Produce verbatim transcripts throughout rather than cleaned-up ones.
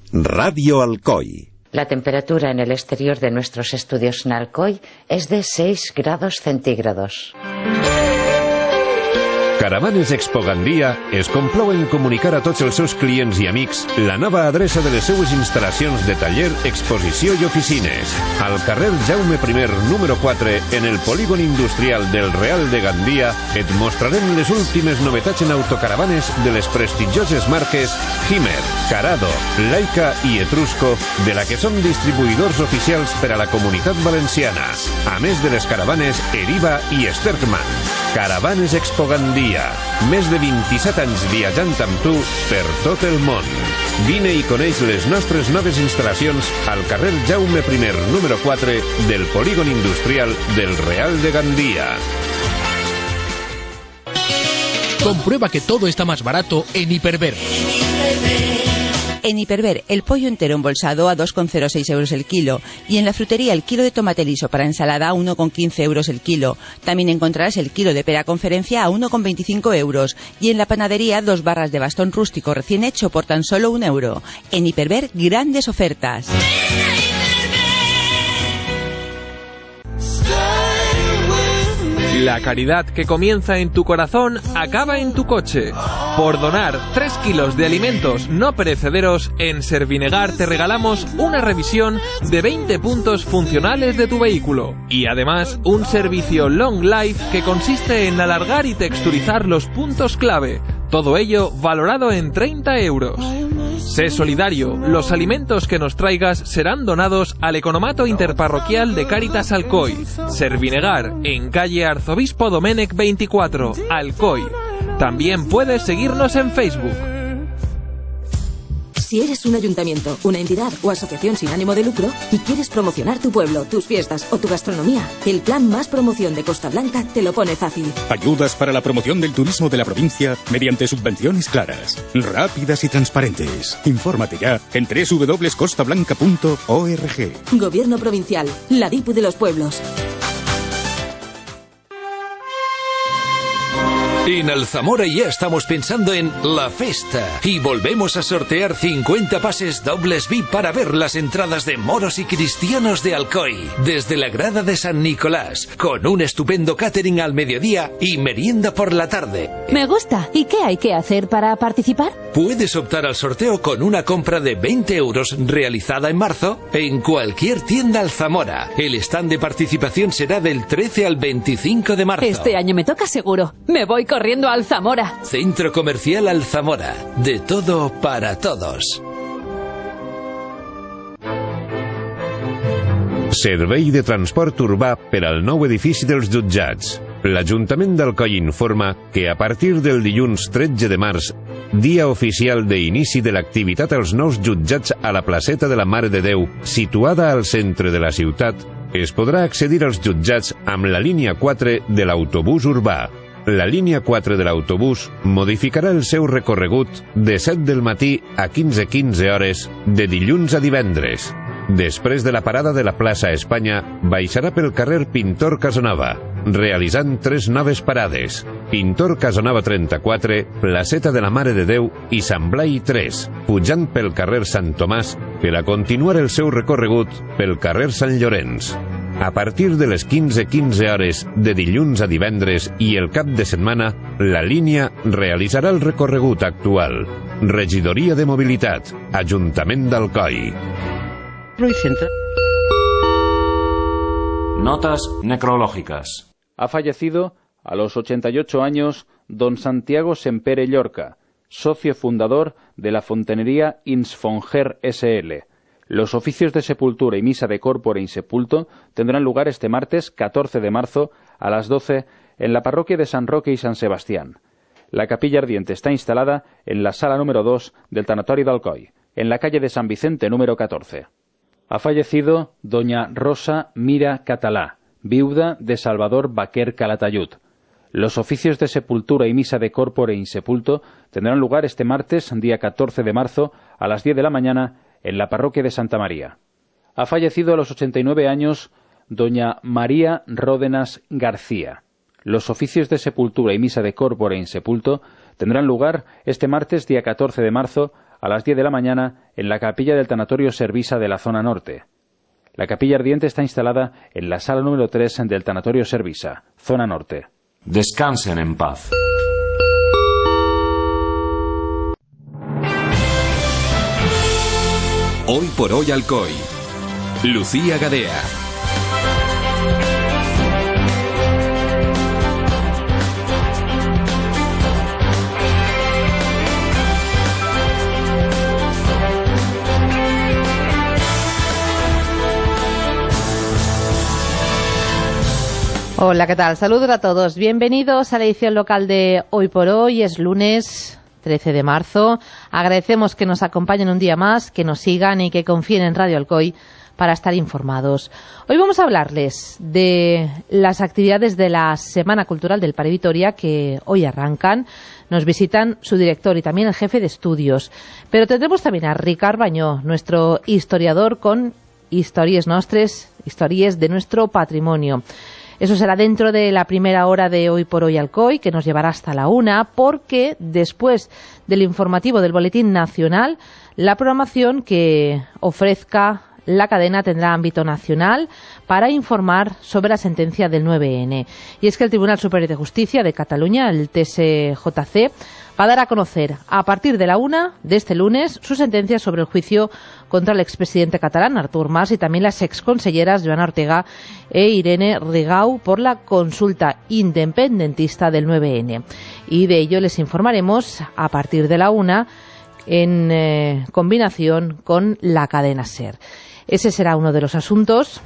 Radio Alcoy. La temperatura en el exterior de nuestros estudios en Alcoy es de seis grados centígrados. Caravanes Expo Gandia es complou en comunicar a tots els seus clients i amics la nova adreça de les seues instal·lacions de taller, exposició i oficines. Al carrer Jaume primer, número quatre, en el polígon industrial del Real de Gandia, et mostrarem les últimes novetats en autocaravanes de les prestigioses marques Himmer, Carado, Laika i Etrusco, de la que són distribuïdors oficials per a la Comunitat Valenciana, a més de les caravanes Eriva i Sterkman. Caravanes Expo Gandia, més de vint-i-set anys viatjant amb tu per tot el món. Vine i coneix les nostres noves instal·lacions al carrer Jaume primer, número quatre, del polígon industrial del Real de Gandia. Comprueba que todo está más barato en Hiperver. En Hiperver, el pollo entero embolsado a dos con cero seis euros el kilo. Y en la frutería, el kilo de tomate liso para ensalada a uno con quince euros el kilo. También encontrarás el kilo de pera conferencia a uno con veinticinco euros. Y en la panadería, dos barras de bastón rústico recién hecho por tan solo un euro. En Hiperver, grandes ofertas. La caridad que comienza en tu corazón acaba en tu coche. Por donar tres kilos de alimentos no perecederos, en Servinegar te regalamos una revisión de veinte puntos funcionales de tu vehículo. Y además, un servicio Long Life que consiste en alargar y texturizar los puntos clave. Todo ello valorado en treinta euros. Sé solidario, los alimentos que nos traigas serán donados al Economato Interparroquial de Cáritas Alcoy. Servinegar, en calle Arzobispo Domènech veinticuatro, Alcoy. También puedes seguirnos en Facebook. Si eres un ayuntamiento, una entidad o asociación sin ánimo de lucro y quieres promocionar tu pueblo, tus fiestas o tu gastronomía, el Plan Más Promoción de Costa Blanca te lo pone fácil. Ayudas para la promoción del turismo de la provincia mediante subvenciones claras, rápidas y transparentes. Infórmate ya en doble u doble u doble u punto costa blanca punto org. Gobierno Provincial, la D I P U de los pueblos. En Alzamora ya estamos pensando en la festa y volvemos a sortear cincuenta pases dobles V I P para ver las entradas de moros y cristianos de Alcoy desde la grada de San Nicolás, con un estupendo catering al mediodía y merienda por la tarde. Me gusta. ¿Y qué hay que hacer para participar? Puedes optar al sorteo con una compra de veinte euros realizada en marzo en cualquier tienda Alzamora. El stand de participación será del trece al veinticinco de marzo. Este año me toca seguro. Me voy corriendo a Alzamora. Centro Comercial Alzamora. De todo para todos. Servei de transport urbà per al nou edifici dels jutjats. L'Ajuntament d'Alcoi informa que a partir del dilluns tretze de març, dia oficial d'inici de l'activitat als nous jutjats a la placeta de la Mare de Déu, situada al centre de la ciutat, es podrà accedir als jutjats amb la línia quatre de l'autobús urbà. La línia quatre de l'autobús modificarà el seu recorregut de set del matí a quinze quinze hores de dilluns a divendres. Després de la parada de la plaça Espanya, baixarà pel carrer Pintor Casanova, realitzant tres noves parades: Pintor Casanova trenta-quatre, Placeta de la Mare de Déu i Sant Blai tres, pujant pel carrer Sant Tomàs per a continuar el seu recorregut pel carrer Sant Llorenç. A partir de les quinze quinze hores de dilluns a divendres i el cap de setmana, la línia realitzarà el recorregut actual. Regidoria de Mobilitat, Ajuntament d'Alcoi. Notas necrológicas. Ha fallecido a los ochenta y ocho años don Santiago Sempere Llorca, socio fundador de la fontanería Insfonger S L Los oficios de sepultura y misa de corpore insepulto tendrán lugar este martes catorce de marzo a las doce en la parroquia de San Roque y San Sebastián. La capilla ardiente está instalada en la sala número dos del tanatorio de Alcoy, en la calle de San Vicente número catorce. Ha fallecido doña Rosa Mira Catalá, viuda de Salvador Baquer Calatayud. Los oficios de sepultura y misa de corpore insepulto tendrán lugar este martes, día catorce de marzo, a las diez de la mañana, en la parroquia de Santa María. Ha fallecido a los ochenta y nueve años doña María Ródenas García. Los oficios de sepultura y misa de corpore insepulto tendrán lugar este martes, día catorce de marzo, a las diez de la mañana en la capilla del Tanatorio Servisa de la zona norte. La capilla ardiente está instalada en la sala número tres del Tanatorio Servisa, zona norte. Descansen en paz. Hoy por hoy Alcoy. Lucía Gadea. Hola, ¿qué tal? Saludos a todos. Bienvenidos a la edición local de Hoy por Hoy. Es lunes trece de marzo. Agradecemos que nos acompañen un día más, que nos sigan y que confíen en Radio Alcoy para estar informados. Hoy vamos a hablarles de las actividades de la Semana Cultural del Pare Vitoria que hoy arrancan. Nos visitan su director y también el jefe de estudios. Pero tendremos también a Ricard Bañó, nuestro historiador, con historias nostres, historias de nuestro patrimonio. Eso será dentro de la primera hora de Hoy por Hoy Alcoy, que nos llevará hasta la una, porque después del informativo del Boletín Nacional, la programación que ofrezca la cadena tendrá ámbito nacional para informar sobre la sentencia del nueve ene. Y es que el Tribunal Superior de Justicia de Cataluña, el T S J C, va a dar a conocer a partir de la una de este lunes su sentencia sobre el juicio contra el expresidente catalán Artur Mas y también las exconselleras Joana Ortega e Irene Rigau por la consulta independentista del nueve ene. Y de ello les informaremos a partir de la una en eh, combinación con la cadena SER. Ese será uno de los asuntos.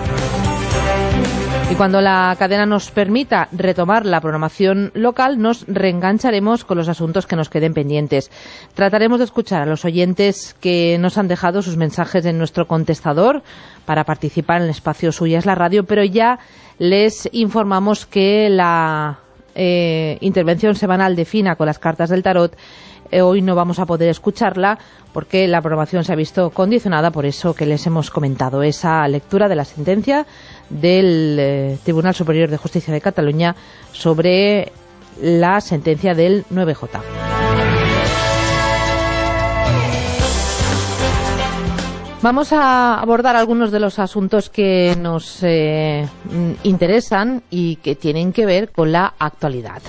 Y cuando la cadena nos permita retomar la programación local, nos reengancharemos con los asuntos que nos queden pendientes. Trataremos de escuchar a los oyentes que nos han dejado sus mensajes en nuestro contestador para participar en el espacio Suya es la Radio, pero ya les informamos que la eh, intervención semanal de Fina con las cartas del tarot eh, hoy no vamos a poder escucharla porque la programación se ha visto condicionada por eso que les hemos comentado, esa lectura de la sentencia del eh, Tribunal Superior de Justicia de Cataluña sobre la sentencia del nueve jota. Vamos a abordar algunos de los asuntos que nos eh, interesan y que tienen que ver con la actualidad.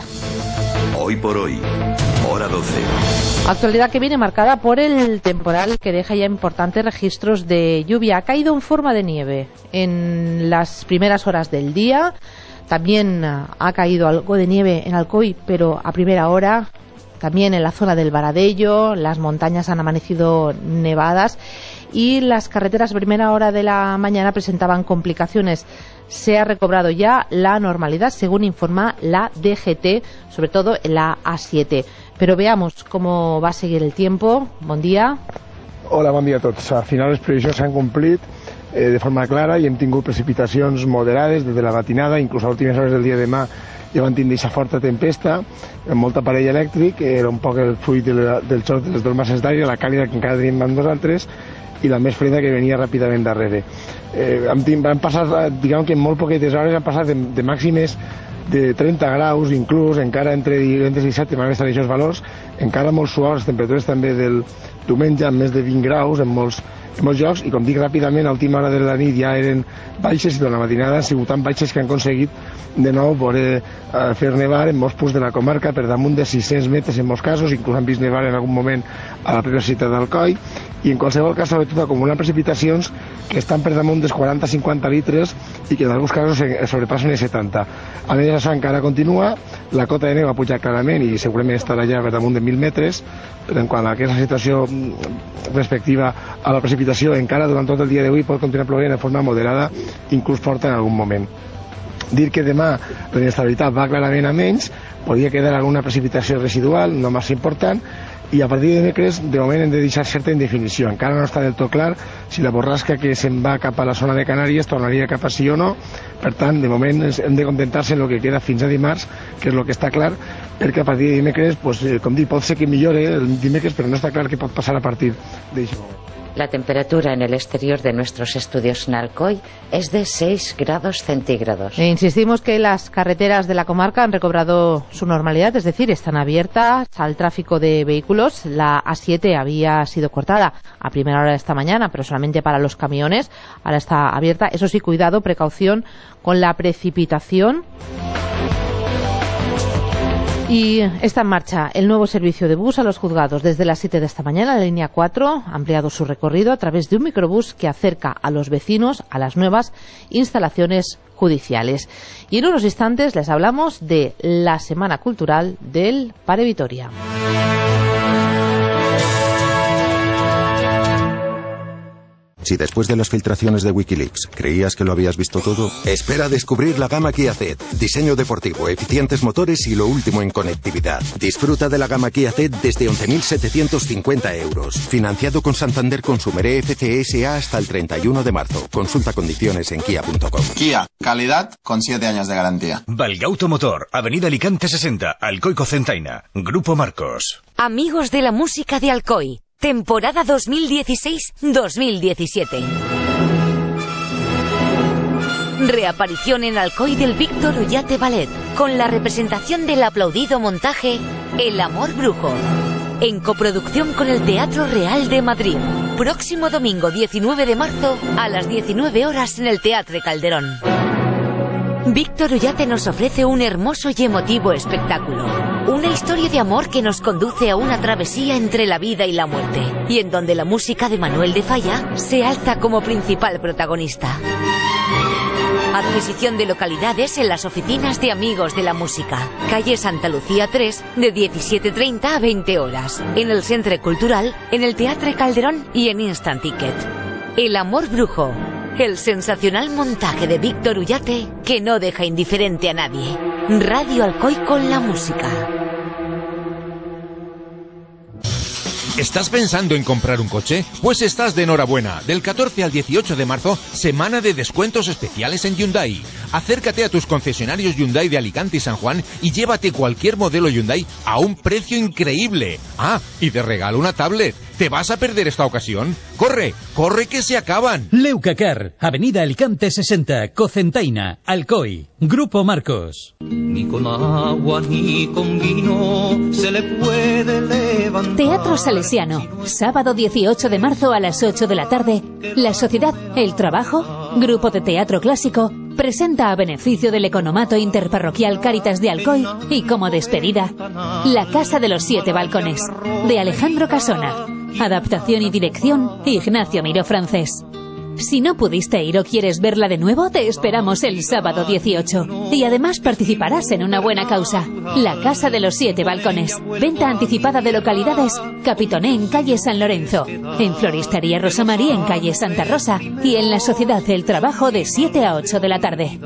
Hoy por hoy, hora doce. Actualidad que viene marcada por el temporal que deja ya importantes registros de lluvia. Ha caído en forma de nieve en las primeras horas del día. También ha caído algo de nieve en Alcoy, pero a primera hora. También en la zona del Baradello, las montañas han amanecido nevadas y las carreteras a primera hora de la mañana presentaban complicaciones. Se ha recobrado ya la normalidad, según informa la D G T, sobre todo en la A siete. Però veamos cómo va a seguir el tiempo. Bon dia. Hola, bon dia a tots. Al final les previsions s'han complit eh, de forma clara i hem tingut precipitacions moderades des de la matinada, inclús a últimes hores del dia de demà ja van tindre aquesta forta tempesta amb molt aparell elèctric, era un poc el fruit de la, del xoc de les dues masses d'aire, la càlida que encara tenim amb nosaltres i la més freda que venia ràpidament darrere. Eh, hem, hem passat, diguem que en molt poquetes hores han passat de, de màximes de trenta graus, inclús encara entre divendres i dissabte van estar aquests valors, encara molt suaus, les temperatures també del diumenge amb més de vint graus en molts, en molts llocs, i com dic ràpidament a última hora de la nit ja eren baixes i de la matinada han sigut tan baixes que han aconseguit de nou poder eh, fer nevar en molts punts de la comarca per damunt de sis-cents metres en molts casos, inclús han vist nevar en algun moment a la pròpia ciutat d'Alcoi, i en qualsevol cas sobretot acumulant precipitacions que estan per damunt dels quaranta a cinquanta litres i que en alguns casos sobrepassen els setanta. A més això encara continua, la cota de neu ha pujat clarament i segurament estarà ja per damunt de mil metres, però en quant a aquesta situació respectiva a la precipitació encara durant tot el dia d'avui pot continuar plovent de forma moderada, inclús forta en algun moment. Dir que demà la inestabilitat va clarament a menys, podria quedar alguna precipitació residual, no massa important, i a partir de dimecres, de moment hem de deixar certa indefinició. Encara no està del tot clar si la borrasca que se'n va cap a la zona de Canàries tornaria cap a sí o no. Per tant, de moment hem de contentar-se en el que queda fins a dimarts, que és el que està clar, perquè a partir de dimecres, pues, com dic, pot ser que millore el dimecres, però no està clar què pot passar a partir d'això. La temperatura en el exterior de nuestros estudios en Alcoy es de seis grados centígrados. E insistimos que las carreteras de la comarca han recobrado su normalidad, es decir, están abiertas al tráfico de vehículos. La A siete había sido cortada a primera hora de esta mañana, pero solamente para los camiones. Ahora está abierta. Eso sí, cuidado, precaución con la precipitación. Y está en marcha el nuevo servicio de bus a los juzgados. Desde las siete de esta mañana, la línea cuatro ha ampliado su recorrido a través de un microbús que acerca a los vecinos a las nuevas instalaciones judiciales. Y en unos instantes les hablamos de la Semana Cultural del Pare Vitoria. Si después de las filtraciones de Wikileaks creías que lo habías visto todo, espera a descubrir la gama Kia Ceed. Diseño deportivo, eficientes motores y lo último en conectividad. Disfruta de la gama Kia Ceed desde once mil setecientos cincuenta euros. Financiado con Santander Consumer E F C S A hasta el treinta y uno de marzo. Consulta condiciones en kia punto com. Kia, calidad con siete años de garantía. Valgauto Motor, Avenida Alicante sesenta, Alcoy Cocentaina. Grupo Marcos. Amigos de la música de Alcoy. Temporada dos mil dieciséis dos mil diecisiete. Reaparición en Alcoy del Víctor Ullate Ballet, con la representación del aplaudido montaje El Amor Brujo, en coproducción con el Teatro Real de Madrid. Próximo domingo diecinueve de marzo a las diecinueve horas en el Teatre Calderón. Víctor Ullate nos ofrece un hermoso y emotivo espectáculo. Una historia de amor que nos conduce a una travesía entre la vida y la muerte, y en donde la música de Manuel de Falla se alza como principal protagonista. Adquisición de localidades en las oficinas de Amigos de la Música, calle Santa Lucía tres, de diecisiete treinta a veinte horas, en el Centre Cultural, en el Teatre Calderón y en Instant Ticket. El Amor Brujo, el sensacional montaje de Víctor Ullate que no deja indiferente a nadie. Radio Alcoy con la música. ¿Estás pensando en comprar un coche? Pues estás de enhorabuena. Del catorce al dieciocho de marzo, semana de descuentos especiales en Hyundai. Acércate a tus concesionarios Hyundai de Alicante y San Juan y llévate cualquier modelo Hyundai a un precio increíble. Ah, y de regalo una tablet. ¿Te vas a perder esta ocasión? ¡Corre! ¡Corre que se acaban! Leucacar, Avenida Alicante sesenta, Cocentaina, Alcoy. Grupo Marcos. Ni con agua ni con vino se le puede levantar. Teatro Salesiano, sábado dieciocho de marzo a las ocho de la tarde. La Sociedad El Trabajo, grupo de teatro clásico, presenta a beneficio del Economato Interparroquial Cáritas de Alcoy y como despedida, La Casa de los Siete Balcones, de Alejandro Casona. Adaptación y dirección, Ignacio Miró Francés. Si no pudiste ir o quieres verla de nuevo, te esperamos el sábado dieciocho. Y además participarás en una buena causa. La Casa de los Siete Balcones. Venta anticipada de localidades. Capitoné en calle San Lorenzo. En Floristería Rosa María en calle Santa Rosa. Y en la Sociedad del Trabajo de siete a ocho de la tarde.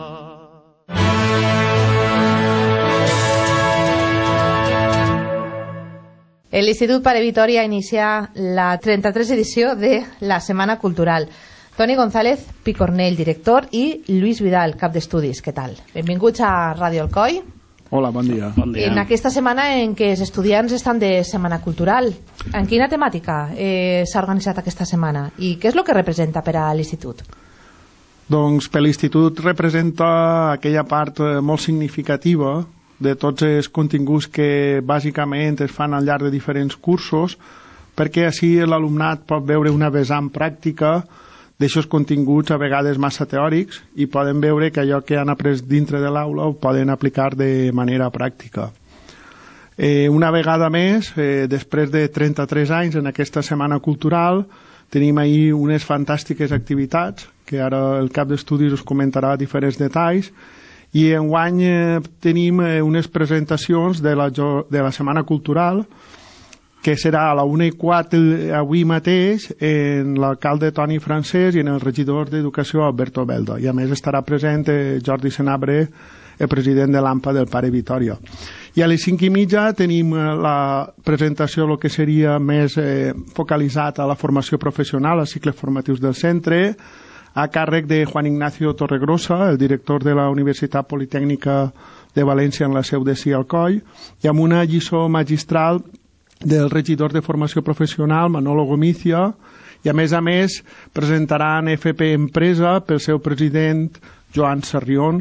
El Institut Pare Vitoria inicia la trenta-tresena edició de la Setmana Cultural. Toni González Picornell, director, i Lluís Vidal, cap d'estudis. Què tal? Benvinguts a Ràdio Alcoy. Hola, bon dia. Bon dia. En aquesta setmana en què els estudiants estan de Setmana Cultural, en quina temàtica eh, s'ha organitzat aquesta setmana i què és el que representa per a l'Institut? Doncs per l'Institut representa aquella part molt significativa de tots els continguts que bàsicament es fan al llarg de diferents cursos, perquè així l'alumnat pot veure una vessant pràctica d'aixòs continguts a vegades massa teòrics i poden veure que allò que han après dintre de l'aula ho poden aplicar de manera pràctica. Eh, una vegada més, eh, després de trenta-tres anys en aquesta Setmana Cultural, tenim ahir unes fantàstiques activitats, que ara el cap d'estudis us comentarà diferents detalls, i enguany eh, tenim eh, unes presentacions de la, de la Setmana Cultural que serà a la una i quatre avui mateix en l'alcalde Toni Francés i en el regidor d'Educació Alberto Belda, i a més estarà present eh, Jordi Senabre, el president de l'AMPA del Pare Vitoria. I a les cinc i mitja tenim eh, la presentació, el que seria més eh, focalitzat a la formació professional, als cicles formatius del centre, a càrrec de Juan Ignacio Torregrosa, el director de la Universitat Politècnica de València en la seu de C I Alcoy, i amb una lliçó magistral del regidor de formació professional, Manolo Gomicia, I a més a més presentaran F P Empresa pel seu president Joan Sarrión,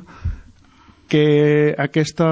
que aquesta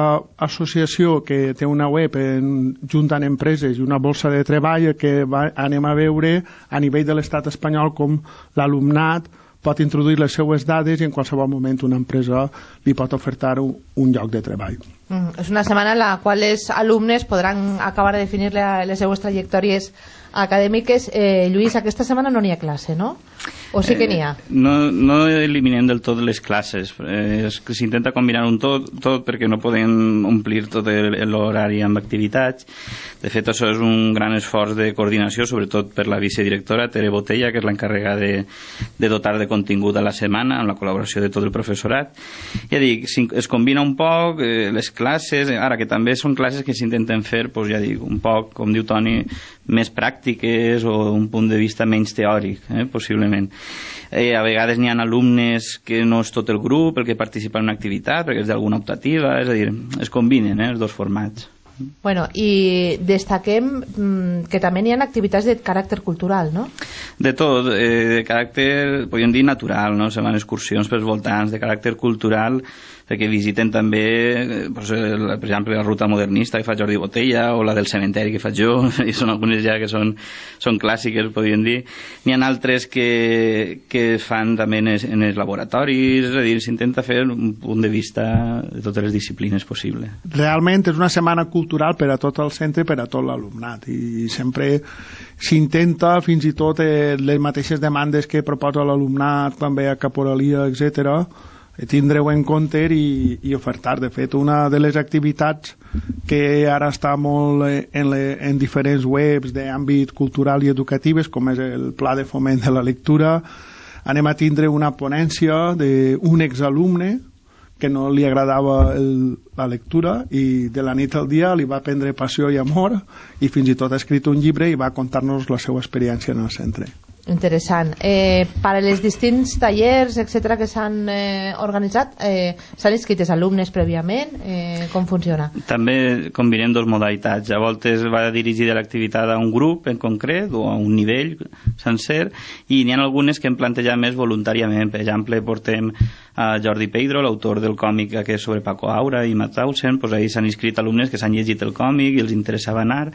associació que té una web en, juntant empreses i una borsa de treball que va, anem a veure a nivell de l'estat espanyol com l'alumnat pot introduir les seues dades i en qualsevol moment una empresa li pot ofertar un, un lloc de treball. Mm, és una setmana en la qual els alumnes podran acabar de definir la, les seues trajectòries acadèmiques. Eh, Lluís, aquesta setmana no n'hi ha classe, no? O sí que n'hi ha? Eh, no, no eliminem del tot les classes. Eh, és que s'intenta combinar un tot, tot perquè no podem omplir tot l'horari amb activitats. De fet, això és un gran esforç de coordinació, sobretot per la vicedirectora Tere Botella, que és l'encarregada de, de dotar de contingut a la setmana, amb la col·laboració de tot el professorat. Ja dic, es combina un poc eh, les classes, ara que també són classes que s'intenten fer, doncs ja dic, un poc, com diu Toni, més pràctiques o un punt de vista menys teòric, eh, possiblement. Eh, a vegades n'hi ha alumnes que no és tot el grup el que participa en una activitat, perquè és d'alguna optativa, és a dir, es combinen eh, els dos formats. Bueno, i destaquem mmm, que també hi ha activitats de caràcter cultural, no? De tot, eh, de caràcter, podríem dir, natural, no? Se van excursions pels voltants, de caràcter cultural, perquè visiten també, pues, el, per exemple, la ruta modernista que fa Jordi Botella o la del cementeri que faig jo, i són algunes ja que són, són clàssiques, podríem dir. N'hi ha altres que, que fan també en els, en els laboratoris, és a dir, s'intenta fer un punt de vista de totes les disciplines possibles. Realment és una setmana cultural per a tot el centre, per a tot l'alumnat, i sempre s'intenta, fins i tot eh, les mateixes demandes que proposa l'alumnat quan ve a caporalia, etcètera, tindreu en compte i, i ofertar. De fet, una de les activitats que ara està molt en, le, en diferents webs d'àmbit cultural i educatives, com és el Pla de Foment de la Lectura, anem a tindre una ponència d'un exalumne que no li agradava el, la lectura i de la nit al dia li va prendre passió i amor i fins i tot ha escrit un llibre i va contar-nos la seva experiència en el centre. Interessant. Eh, per als distints tallers, etcètera, que s'han eh, organitzat, eh, s'han inscrit els alumnes prèviament? Eh, com funciona? També combinem dos modalitats. A voltes va dirigida l'activitat a un grup en concret o a un nivell sencer, i n'hi ha algunes que hem plantejat més voluntàriament. Per exemple, portem a Jordi Pedro, l'autor del còmic que és sobre Paco Aura i Mauthausen, doncs ahir s'han inscrit alumnes que s'han llegit el còmic i els interessava anar,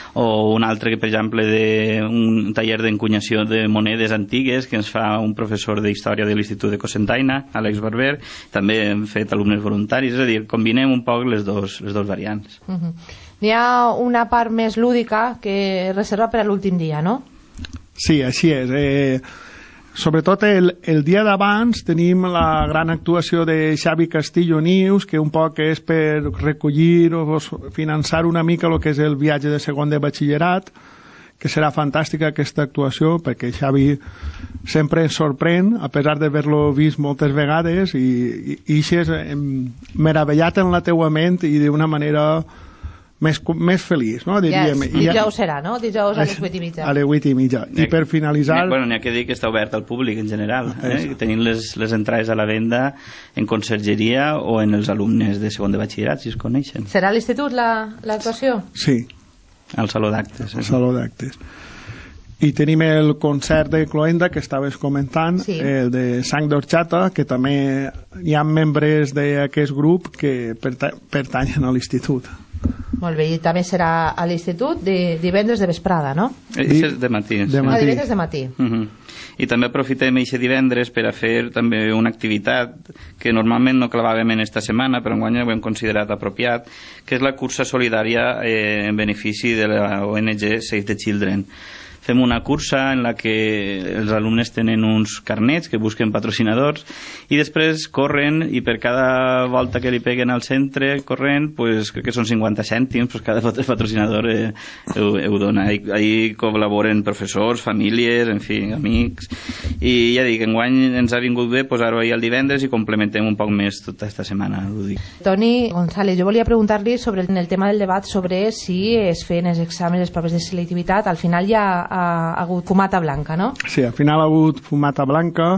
o un altre que, per exemple, de un taller d'encunyació de monedes antigues que ens fa un professor d'història de l'Institut de Cocentaina, Àlex Barber. També hem fet alumnes voluntaris, és a dir, combinem un poc les dos, les dos variants. Uh-huh. N'hi ha una part més lúdica que reserva per a l'últim dia, no? Sí, així és. Eh, sobretot el, el dia d'abans tenim la gran actuació de Xavi Castillo Nius, que un poc és per recollir o finançar una mica el que és el viatge de segon de batxillerat, que serà fantàstica aquesta actuació, perquè Xavi sempre ens sorprèn, a pesar d'haver-lo vist moltes vegades, i, i, i és meravellat en la teua ment i d'una manera més, més feliç, no? Diríem. Yes. Dijous serà, no? Dijous a les vuit i mitja. A les vuit i mitja. I per finalitzar... Bueno, n'hi ha que dir que està obert al públic en general. Eh? Tenim les, les entrades a la venda en consergeria o en els alumnes de segon de batxillerat, si es coneixen. Serà a l'institut l'actuació? La, sí. Al Saló d'Actes. Al Saló d'Actes. I tenim el concert de Cloenda, que estaves comentant, sí. El de Sang d'Orxata, que també hi ha membres d'aquest grup que pertanyen a l'institut. Molt bé, i també serà a l'institut de divendres de vesprada, no? I de matí. De matí. Ah, divendres de matí. Uh -huh. I també aprofitem aquest divendres per a fer també una activitat que normalment no clavàvem en esta setmana, però enguany ho hem considerat apropiat, que és la cursa solidària eh, en benefici de la O N G Save the Children. Fem una cursa en la que els alumnes tenen uns carnets que busquen patrocinadors i després corren, i per cada volta que li peguen al centre corrent, pues, crec que són cinquanta cèntims, pues cada patrocinador eh, ho, ho dona. Ahí, ahí col·laboren professors, famílies, en fi, amics, i ja dic, enguany ens ha vingut bé posar-ho ahir el divendres i complementem un poc més tota aquesta setmana, Lúdic. Toni González, jo volia preguntar-li sobre el tema del debat sobre si es feien els exàmens, les proves de selectivitat. Al final ja ha hagut fumata blanca, no? Sí, al final ha hagut fumata blanca.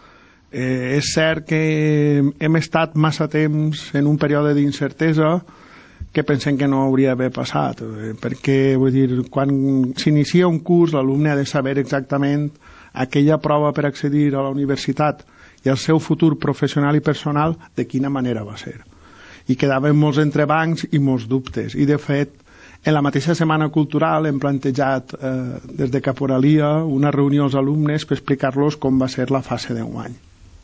Eh, és cert que hem estat massa temps en un període d'incertesa que pensem que no hauria d'haver passat, perquè vull dir, quan s'inicia un curs l'alumne ha de saber exactament aquella prova per accedir a la universitat i al seu futur professional i personal de quina manera va ser. I quedaven molts entrebancs i molts dubtes, i de fet en la mateixa setmana cultural hem plantejat eh, des de Caporalia una reunió als alumnes per explicar-los com va ser la fase d'enguany.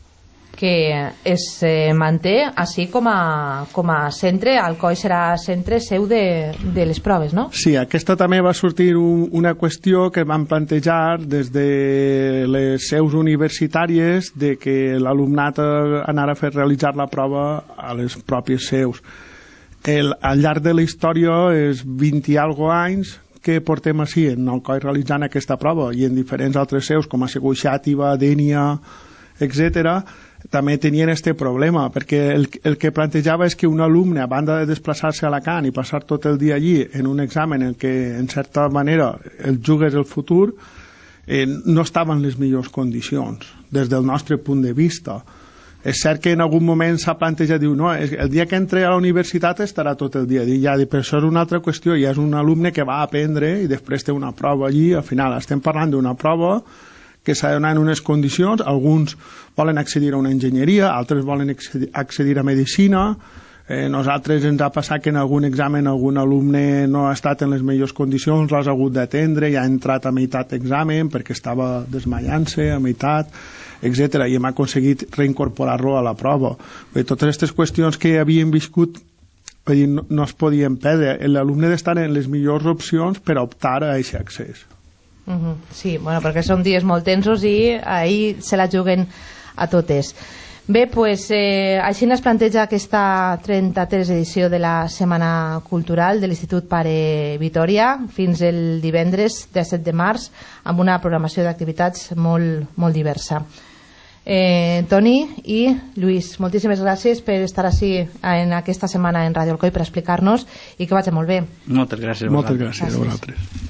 Que es eh, manté així com a, com a centre, Alcoi serà centre seu de, de les proves, no? Sí, aquesta també va sortir un, una qüestió que van plantejar des de les seus universitàries de que l'alumnat anara a fer realitzar la prova a les pròpies seus. El, al llarg de la història és vint i algo anys que portem així en Alcoi realitzant aquesta prova i en diferents altres seus com a sigut Xàtiva, Dénia, etcètera, també tenien aquest problema, perquè el, el que plantejava és que un alumne, a banda de desplaçar-se a Alacant i passar tot el dia allí en un examen en què, en certa manera, el jugues el futur, eh, no estava en les millors condicions, des del nostre punt de vista. És cert que en algun moment s'ha plantejat, diu, no, el dia que entre a la universitat estarà tot el dia. Ja, per això és una altra qüestió, ja és un alumne que va a aprendre i després té una prova allí, al final estem parlant d'una prova que s'ha de donar en unes condicions, alguns volen accedir a una enginyeria, altres volen accedir a medicina, eh, nosaltres ens ha passat que en algun examen algun alumne no ha estat en les millors condicions, l'has hagut d'atendre i ha entrat a meitat d'examen perquè estava desmaiant-se a meitat, etcètera, i hem aconseguit reincorporar-lo a la prova. Bé, totes aquestes qüestions que havíem viscut no, no es podien perdre. L'alumne ha d'estar en les millors opcions per optar a aquest accés. Uh-huh. Sí, bueno, perquè són dies molt tensos i ahir se la juguen a totes. Bé, pues, eh, així es planteja aquesta trenta-tercera edició de la Setmana Cultural de l'Institut Pare Vitòria fins el divendres disset de març amb una programació d'activitats molt, molt diversa. Eh, Toni i Lluís, moltíssimes gràcies per estar així en aquesta setmana en Ràdio Alcoi per explicar-nos i que vagi molt bé. Moltes gràcies a vosaltres. Moltes gràcies a vosaltres.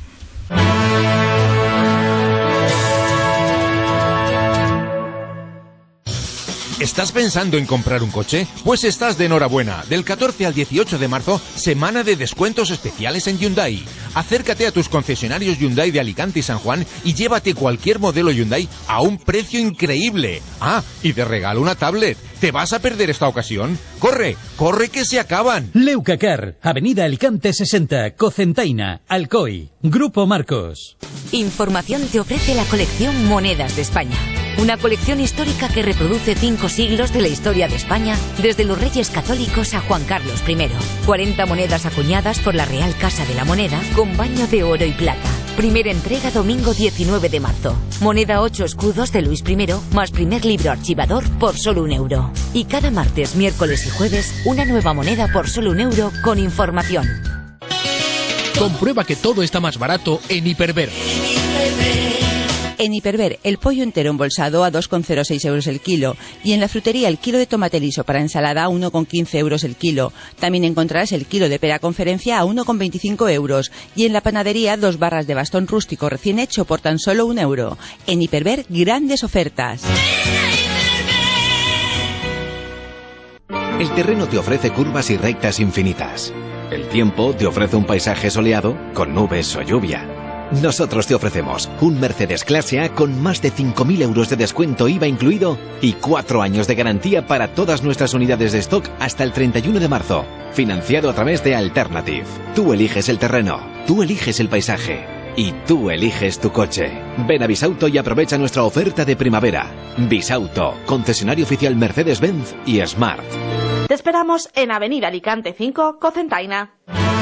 ¿Estás pensando en comprar un coche? Pues estás de enhorabuena. Del catorce al dieciocho de marzo, semana de descuentos especiales en Hyundai. Acércate a tus concesionarios Hyundai de Alicante y San Juan y llévate cualquier modelo Hyundai a un precio increíble. Ah, y de regalo una tablet. ¿Te vas a perder esta ocasión? ¡Corre! ¡Corre que se acaban! Leucacar, Avenida Alicante sesenta, Cocentaina, Alcoi, Grupo Marcos. Información te ofrece la colección Monedas de España. Una colección histórica que reproduce cinco siglos de la historia de España, desde los Reyes Católicos a Juan Carlos primero. cuarenta monedas acuñadas por la Real Casa de la Moneda con baño de oro y plata. Primera entrega domingo diecinueve de marzo. Moneda ocho escudos de Luis primero, más primer libro archivador por solo un euro. Y cada martes, miércoles y jueves, una nueva moneda por solo un euro con información. Comprueba que todo está más barato en Hiperver. En Hiperver, el pollo entero embolsado a dos coma cero seis euros el kilo. Y en la frutería, el kilo de tomate liso para ensalada a uno coma quince euros el kilo. También encontrarás el kilo de pera conferencia a uno coma veinticinco euros. Y en la panadería, dos barras de bastón rústico recién hecho por tan solo un euro. En Hiperver, grandes ofertas. El terreno te ofrece curvas y rectas infinitas. El tiempo te ofrece un paisaje soleado con nubes o lluvia. Nosotros te ofrecemos un Mercedes Clase A con más de cinco mil euros de descuento I V A incluido y cuatro años de garantía para todas nuestras unidades de stock hasta el treinta y uno de marzo. Financiado a través de Alternative. Tú eliges el terreno, tú eliges el paisaje y tú eliges tu coche. Ven a Bisauto y aprovecha nuestra oferta de primavera. Bisauto, concesionario oficial Mercedes-Benz y Smart. Te esperamos en Avenida Alicante cinco, Cocentaina.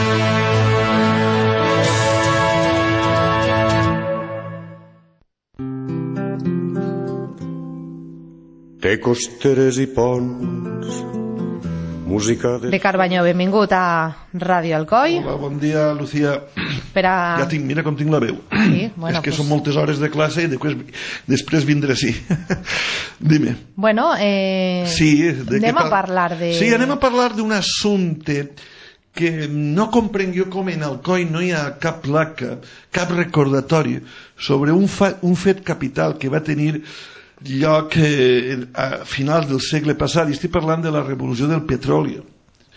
Té costeres i ponts, música de... Ricard Banyó, benvingut a Ràdio Alcoi. Hola, bon dia, Lucía. Per a... Ja tinc, mira com tinc la veu. Sí, bueno, és que pues... són moltes hores de classe i després, després vindré així. Dime. Bueno, eh... sí, de anem que... a parlar de... Sí, anem a parlar d'un assumpte que no comprenc jo com en Alcoi no hi ha cap placa, cap recordatori sobre un, fa... un fet capital que va tenir lloc eh, a finals del segle passat, i estic parlant de la revolució del petroli.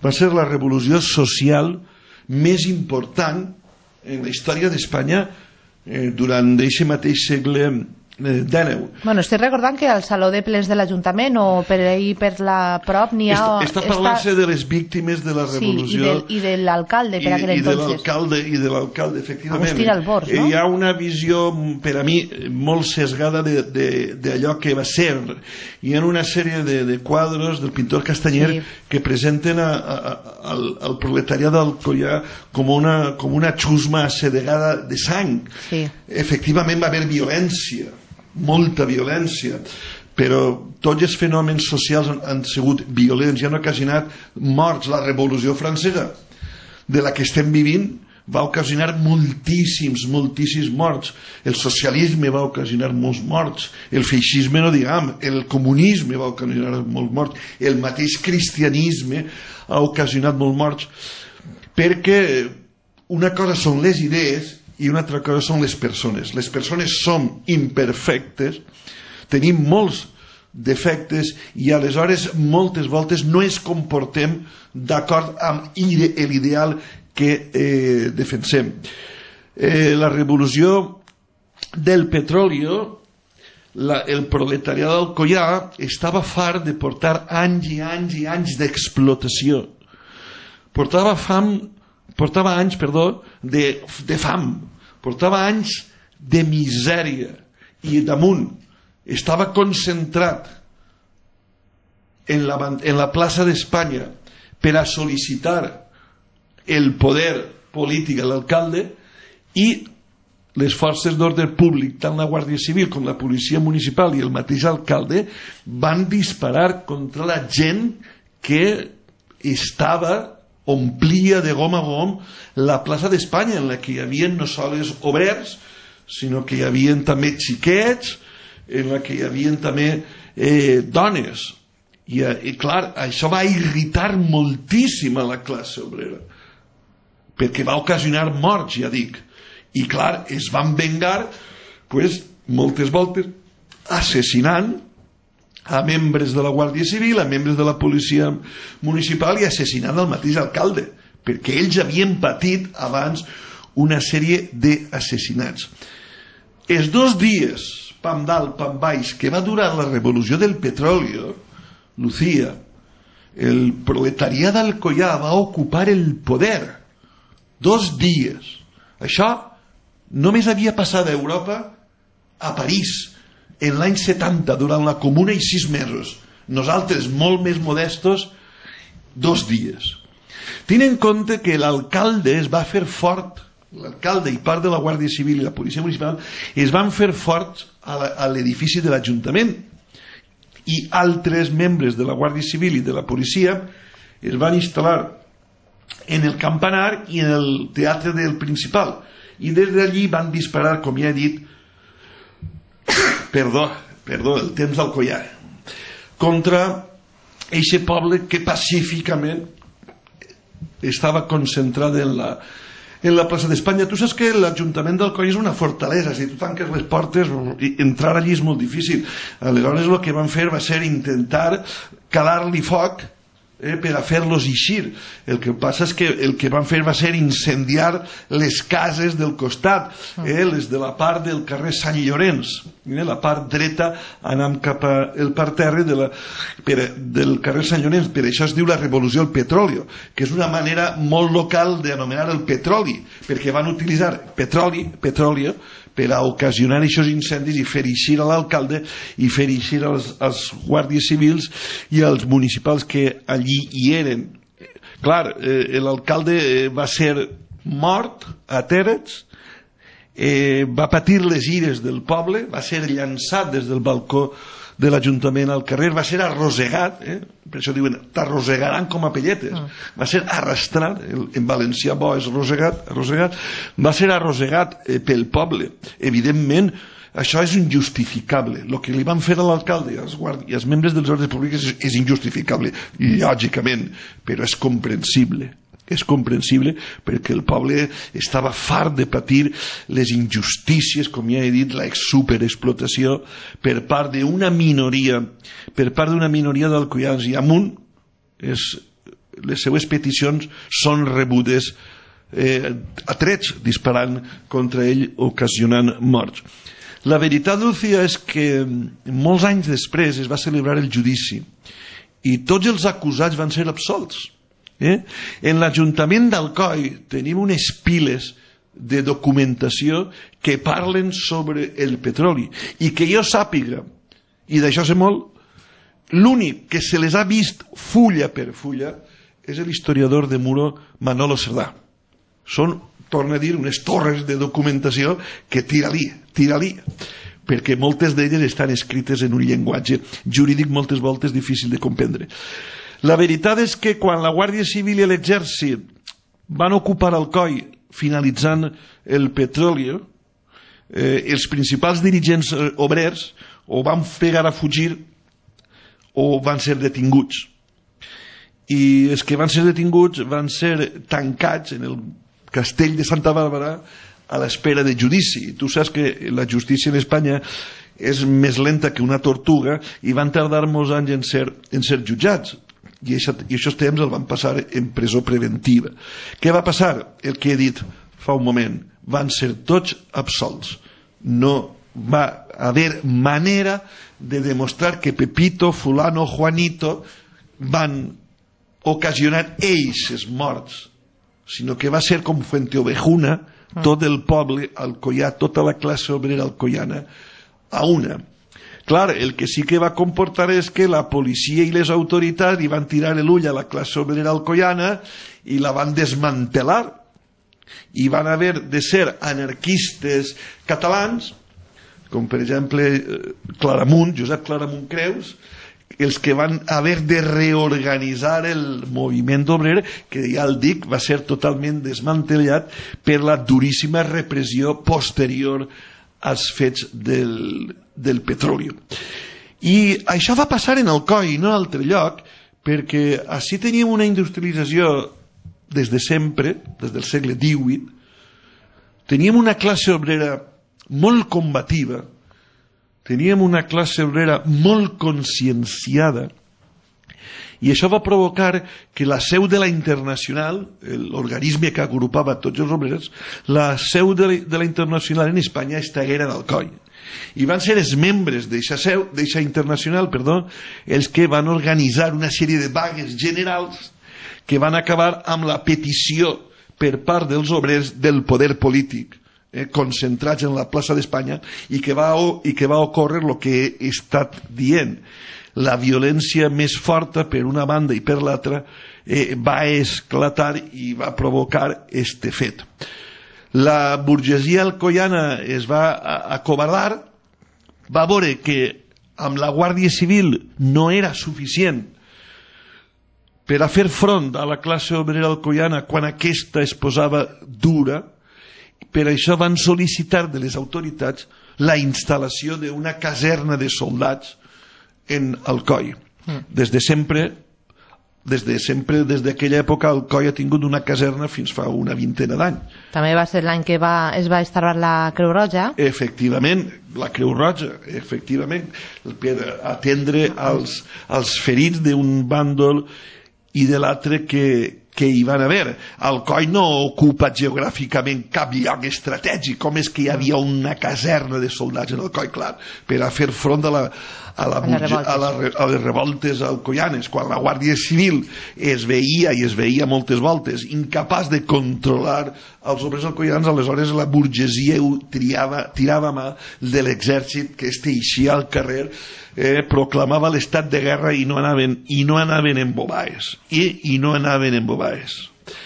va ser la revolució social més important en la història d'Espanya eh, durant aquest mateix segle dèneu. Bueno, estic recordant que al Saló de Plens de l'Ajuntament o per ahir per la prop n'hi ha... Està, està parlant-se està... de les víctimes de la revolució. Sí, i, del, i de l'alcalde per aquell entonces. I de l'alcalde, i de l'alcalde, efectivament. Agustín Albors, no? Hi ha una visió, per a mi, molt sesgada d'allò que va ser. Hi ha una sèrie de, de quadres del pintor Castanyer sí. que presenten a, a, a, al, al proletariat d'Alcoià com una, com una xusma assedegada de sang. Sí. Efectivament va haver violència, molta violència, però tots els fenòmens socials han, han sigut violents i han ocasionat morts. La Revolució Francesa, de la que estem vivint, va ocasionar moltíssims, moltíssims morts. El socialisme va ocasionar molts morts, el feixisme no diguem, el comunisme va ocasionar molts morts, el mateix cristianisme ha ocasionat molts morts, perquè una cosa són les idees i una altra cosa són les persones. Les persones som imperfectes, tenim molts defectes i aleshores moltes voltes no ens comportem d'acord amb l'ideal que eh, defensem. Eh, la revolució del petroli, la, el proletariat d'Alcoià estava fart de portar anys i anys i anys d'explotació. Portava fam portava anys, perdó, de, de fam, portava anys de misèria i damunt estava concentrat en la, en la plaça d'Espanya per a sol·licitar el poder polític a l'alcalde i les forces d'ordre públic, tant la Guàrdia Civil com la policia municipal i el mateix alcalde van disparar contra la gent que estava omplia de gom a gom la plaça d'Espanya, en la que hi havia no sols obrers, sinó que hi havia també xiquets, en la que hi havia també eh, dones. I, i clar, això va irritar moltíssim a la classe obrera, perquè va ocasionar morts, ja dic. I clar, es van vengar pues, moltes voltes assassinant a membres de la Guàrdia Civil, a membres de la policia municipal i assassinant el mateix alcalde, perquè ells havien patit abans una sèrie d'assassinats. Els dos dies, pam dalt, pam baix, que va durar la revolució del petroli, Lucía, el proletariat d'Alcoià va ocupar el poder. Dos dies. Això només havia passat a Europa, a París, en l'any setanta, durant la Comuna, i sis mesos. Nosaltres, molt més modestos, dos dies. Tenint en compte que l'alcalde es va fer fort, l'alcalde i part de la Guàrdia Civil i la policia municipal es van fer forts a l'edifici de l'Ajuntament, i altres membres de la Guàrdia Civil i de la policia es van instal·lar en el campanar i en el teatre del Principal, i des d'allí van disparar, com ja he dit, perdó, perdó, el temps d'Alcoià, contra eixe poble que pacíficament estava concentrat en la, en la plaça d'Espanya. Tu saps que l'Ajuntament d'Alcoià és una fortalesa, si tu tanques les portes, entrar allí és molt difícil. Aleshores el que van fer va ser intentar calar-li foc eh, per a fer-los eixir. El que passa és que el que van fer va ser incendiar les cases del costat, eh, les de la part del carrer Sant Llorenç, eh, la part dreta anant cap al parterre de la, per, del carrer Sant Llorenç. Per això es diu la revolució del petroli, que és una manera molt local d'anomenar el petroli, perquè van utilitzar petroli, petroli per a ocasionar aquests incendis i fer eixir a l'alcalde i fer eixir als, als guàrdies civils i als municipals que allí hi eren. Clar, eh, l'alcalde eh, va ser mort a Térets, eh, va patir les ires del poble, va ser llançat des del balcó de l'Ajuntament al carrer, va ser arrossegat, eh? Per això diuen t'arrossegaran com a pelletes, mm. va ser arrastrat, en valencià bo és arrossegat, arrossegat, va ser arrossegat eh, pel poble. Evidentment això és injustificable, el que li van fer a l'alcalde i als, i als membres dels ordres públics és, és injustificable, lògicament, però és comprensible. És comprensible perquè el poble estava fart de patir les injustícies, com ja he dit, la superexplotació per part d'una minoria per part d'una minoria d'alcoians, i amunt és les seues peticions són rebudes eh, a trets, disparant contra ell, ocasionant morts. La veritat, Lucía, és que molts anys després es va celebrar el judici i tots els acusats van ser absolts. Eh? En l'Ajuntament d'Alcoi tenim unes piles de documentació que parlen sobre el petroli i que jo sàpiga, i d'això sé molt, l'únic que se les ha vist fulla per fulla és l'historiador de Muro, Manolo Cerdà. Són, torno a dir, unes torres de documentació que tira-li, tira-li, perquè moltes d'elles estan escrites en un llenguatge jurídic moltes voltes difícil de comprendre. La veritat és que quan la Guàrdia Civil i l'Exèrcit van ocupar Alcoi finalitzant el petroli, eh, els principals dirigents obrers o van pegar a fugir o van ser detinguts. I els que van ser detinguts van ser tancats en el castell de Santa Bàrbara a l'espera de judici. Tu saps que la justícia en Espanya és més lenta que una tortuga i van tardar molts anys en ser, en ser jutjats. I aquests temps el van passar en presó preventiva. Què va passar? El que he dit fa un moment. Van ser tots absolts. No va haver manera de demostrar que Pepito, Fulano, Juanito van ocasionar ells els morts, sinó que va ser com Fuenteovejuna, tot el poble alcoià, tota la classe obrera alcoiana a una. Clar, el que sí que va comportar és que la policia i les autoritats li van tirar l'ull a la classe obrera alcoiana i la van desmantelar i van haver de ser anarquistes catalans, com per exemple Claramunt, Josep Claramunt Creus, els que van haver de reorganitzar el moviment obrer, que ja el dic, va ser totalment desmantellat per la duríssima repressió posterior als fets del, del petroli. I això va passar en Alcoi, no en altre lloc, perquè així teníem una industrialització des de sempre, des del segle divuit, teníem una classe obrera molt combativa, teníem una classe obrera molt conscienciada, i això va provocar que la seu de la Internacional, l'organisme que agrupava tots els obrers, la seu de la, de la Internacional en Espanya estaguera en Alcoi. I van ser els membres d'eixa seu, d'eixa Internacional, perdó, els que van organitzar una sèrie de vagues generals que van acabar amb la petició per part dels obrers del poder polític, eh, concentrats en la plaça d'Espanya, i que va, i que va ocórrer el que he estat dient. La violència més forta per una banda i per l'altra eh, va esclatar i va provocar este fet. La burgesia alcoiana es va acobardar, va veure que amb la Guàrdia Civil no era suficient per a fer front a la classe obrera alcoiana quan aquesta es posava dura. Per això van sol·licitar de les autoritats la instal·lació d'una caserna de soldats en Alcoi. Des de sempre, des de sempre, des d'aquella època, Alcoi ha tingut una caserna fins fa una vintena d'anys. També va ser l'any que va, es va instal·lar la Creu Roja. Efectivament, la Creu Roja, efectivament, per atendre als, als ferits d'un bàndol i de l'altre que, que hi van haver. Alcoi no ocupa geogràficament cap lloc estratègic, com és que hi havia una caserna de soldats en Alcoi, clar, per a fer front a la a, la, a, la, a les revoltes alcoianes, quan la Guàrdia Civil es veia, i es veia moltes voltes, incapaç de controlar els obrers alcoians, aleshores la burgesia triava, tirava mà de l'exèrcit que este eixia al carrer, eh, proclamava l'estat de guerra i no anaven, i no anaven en bobaes, i, i no anaven en bobaes.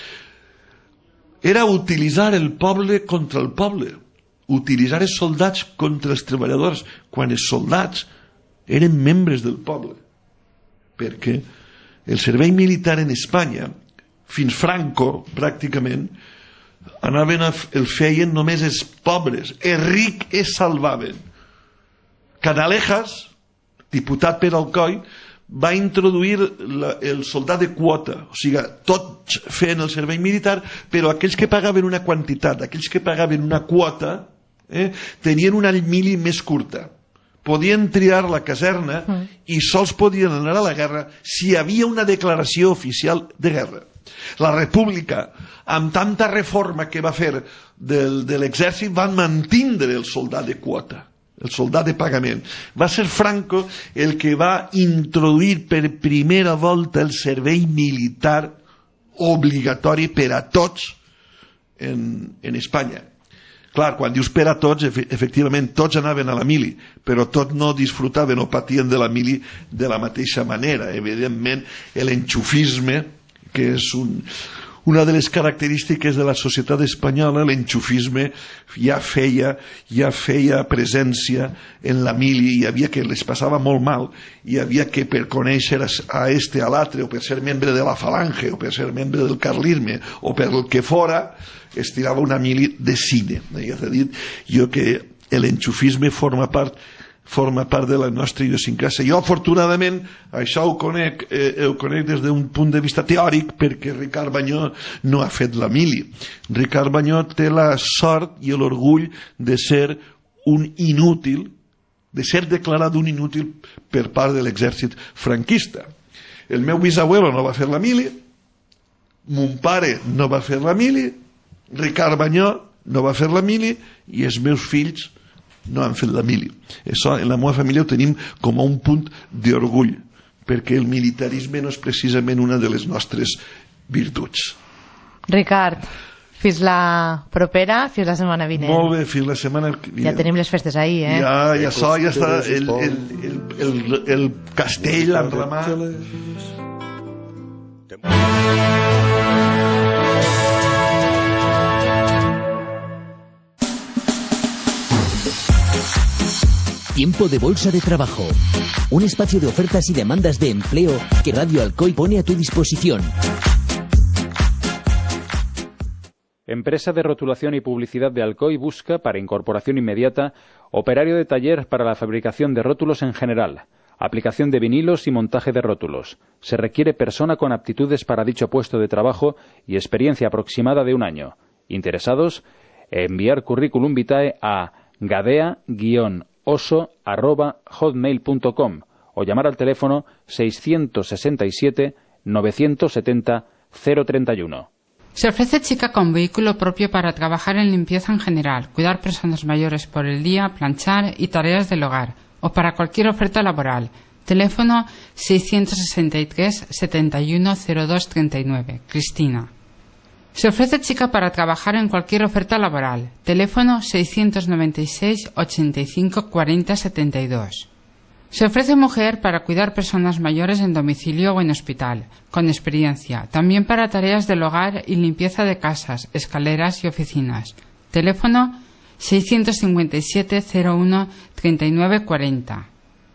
Era utilitzar el poble contra el poble, utilitzar els soldats contra els treballadors, quan els soldats eren membres del poble, perquè el servei militar en Espanya, fins Franco, pràcticament, anaven a, el feien només els pobres, els rics es salvaven. Canalejas, diputat per Alcoi, va introduir la, el soldat de quota, o sigui, tots feien el servei militar, però aquells que pagaven una quantitat, aquells que pagaven una quota, eh, tenien una mili més curta. podien triar la caserna mm. i sols podien anar a la guerra si hi havia una declaració oficial de guerra. La república, amb tanta reforma que va fer del, de l'exèrcit, van mantindre el soldat de quota, el soldat de pagament. Va ser Franco el que va introduir per primera volta el servei militar obligatori per a tots en, en Espanya. Clar, quan dius per a tots, efectivament tots anaven a la mili, però tots no disfrutaven o patien de la mili de la mateixa manera. Evidentment, l'enxufisme, que és un, una de les característiques de la societat espanyola, l'enxufisme ja feia, ja feia presència en la mili, hi havia que les passava molt mal, hi havia que per conèixer a este a l'altre, o per ser membre de la falange, o per ser membre del carlisme, o per el que fora, es tirava una mili de cine. Ja t'he dit jo que l'enxufisme forma part forma part de la nostra idiosincràsia. Jo, afortunadament, això ho conec, eh, ho conec des d'un punt de vista teòric, perquè Ricard Banyó no ha fet la mili. Ricard Banyó té la sort i l'orgull de ser un inútil, de ser declarat un inútil per part de l'exèrcit franquista. El meu bisabuelo no va fer la mili, mon pare no va fer la mili, Ricard Banyó no va fer la mili i els meus fills no han fet la mili. Això en la meva família ho tenim com a un punt d'orgull, perquè el militarisme no és precisament una de les nostres virtuts. Ricard, fins la propera, fins la setmana vinent. Molt bé, fins la setmana vinent. Ja tenim les festes ahí, eh? Ja, ja so, ja està el, el, el, el, el castell enramat. Tiempo de Bolsa de Trabajo, un espacio de ofertas y demandas de empleo que Radio Alcoy pone a tu disposición. Empresa de rotulación y publicidad de Alcoy busca, para incorporación inmediata, operario de taller para la fabricación de rótulos en general, aplicación de vinilos y montaje de rótulos. Se requiere persona con aptitudes para dicho puesto de trabajo y experiencia aproximada de un año. ¿Interesados? Enviar currículum vitae a gadea guión oso arroba hotmail punto com o llamar al teléfono seiscientos sesenta y siete novecientos setenta cero treinta y uno. Se ofrece chica con vehículo propio para trabajar en limpieza en general, cuidar personas mayores por el día, planchar y tareas del hogar, o para cualquier oferta laboral. Teléfono seiscientos sesenta y tres setenta y uno cero dos treinta y nueve. Cristina. Se ofrece chica para trabajar en cualquier oferta laboral. Teléfono seiscientos noventa y seis ochenta y cinco cuarenta setenta y dos. Se ofrece mujer para cuidar personas mayores en domicilio o en hospital, con experiencia, también para tareas del hogar y limpieza de casas, escaleras y oficinas. Teléfono seiscientos cincuenta y siete cero uno treinta y nueve cuarenta.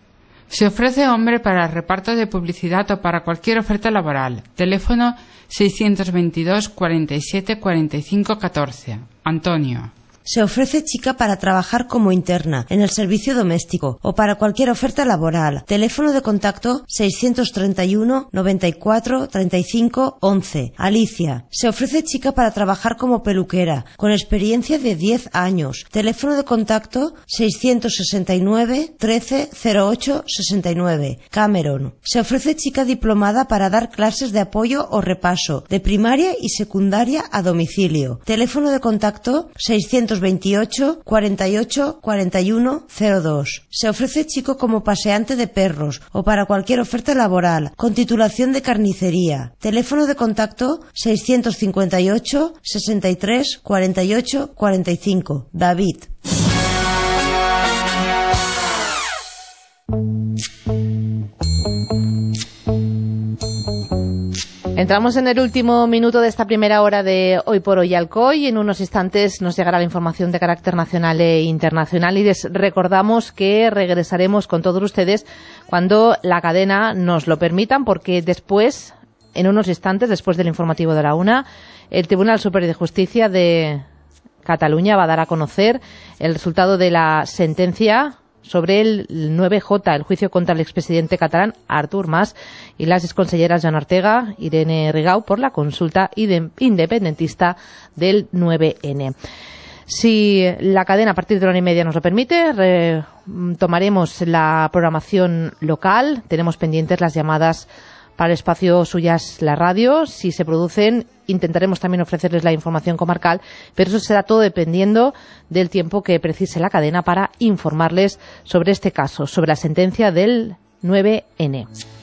Se ofrece hombre para reparto de publicidad o para cualquier oferta laboral. Teléfono seiscientos veintidós cuarenta y siete cuarenta y cinco catorce. Antonio. Se ofrece chica para trabajar como interna en el servicio doméstico o para cualquier oferta laboral. Teléfono de contacto seiscientos treinta y uno noventa y cuatro treinta y cinco once. Alicia. Se ofrece chica para trabajar como peluquera con experiencia de diez años. Teléfono de contacto seiscientos sesenta y nueve trece cero ocho sesenta y nueve. Cameron. Se ofrece chica diplomada para dar clases de apoyo o repaso de primaria y secundaria a domicilio. Teléfono de contacto seiscientos veintiocho cuarenta y ocho cuarenta y uno cero dos. Se ofrece chico como paseante de perros o para cualquier oferta laboral con titulación de carnicería. Teléfono de contacto seiscientos cincuenta y ocho sesenta y tres cuarenta y ocho cuarenta y cinco. David. Entramos en el último minuto de esta primera hora de Hoy por Hoy Alcoy. En unos instantes nos llegará la información de carácter nacional e internacional y les recordamos que regresaremos con todos ustedes cuando la cadena nos lo permitan, porque después, en unos instantes, después del informativo de la una, el Tribunal Superior de Justicia de Cataluña va a dar a conocer el resultado de la sentencia sobre el nueve J, el juicio contra el expresidente catalán Artur Mas y las exconselleras Joana Ortega, Irene Rigau, por la consulta independentista del nueve ene. Si la cadena a partir de la una y media nos lo permite, re, tomaremos la programación local. Tenemos pendientes las llamadas para el espacio Suyas la Radio. Si se producen, intentaremos también ofrecerles la información comarcal, pero eso será todo dependiendo del tiempo que precise la cadena para informarles sobre este caso, sobre la sentencia del nueve ene.